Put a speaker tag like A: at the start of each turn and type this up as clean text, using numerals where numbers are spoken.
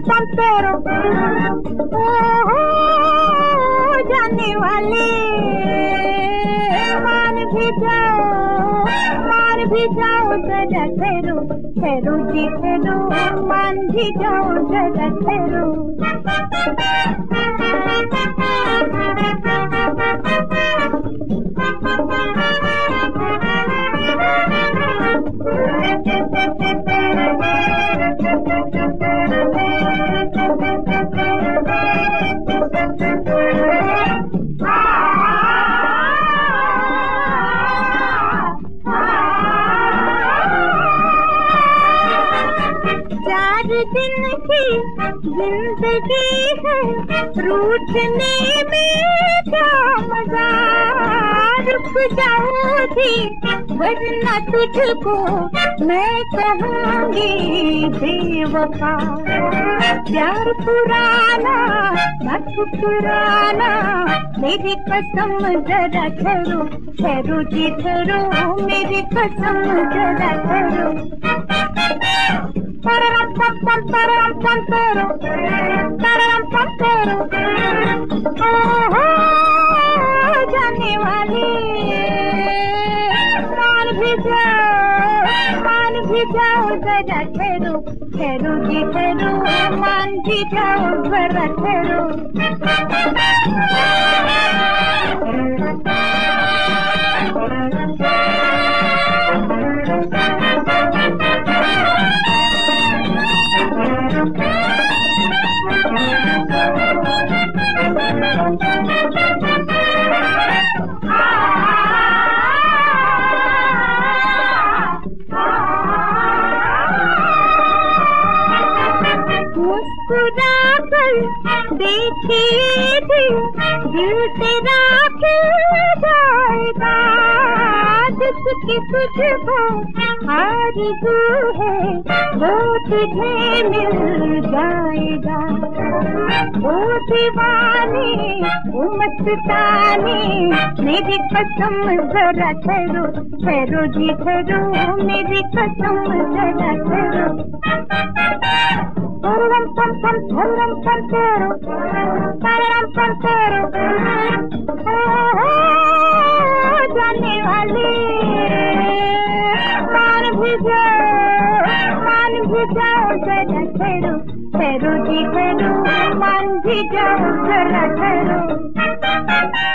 A: पंपेरो ओ जाने वाले मान भी जाओ जरा ठहरो ठहरो जी ठहरो मान भी जाओ जरा ठहरो दिन की जिंदगी है रूठने में क्या मजा रुक जाओ जी वरना तुझको मैं कहूँगी बेवफा प्यार पुराना न ठुकराना मेरी कसम जरा ठहरो ठहरो जी ठहरो मेरी कसम जरा ठहरो जाने वाले मान भी जाओ जरा ठहरो ठहरो जी ठहरो मान भी जाओ जरा ठहरो मुस्कुरा कर देखिए दिल तेरा खिल जाएगा जिसकी तुझको आरज़ू है वो तुझे मिल जाएगा वो दीवाने वो मस्ताने मेरी कसम जरा ठहरो ठहरो जी ठहरो मेरी कसम जरा ठहरो जाने वाले मान भी जाओ जरा ठहरो ठहरो जी ठहरो मान भी जाओ जरा ठहरो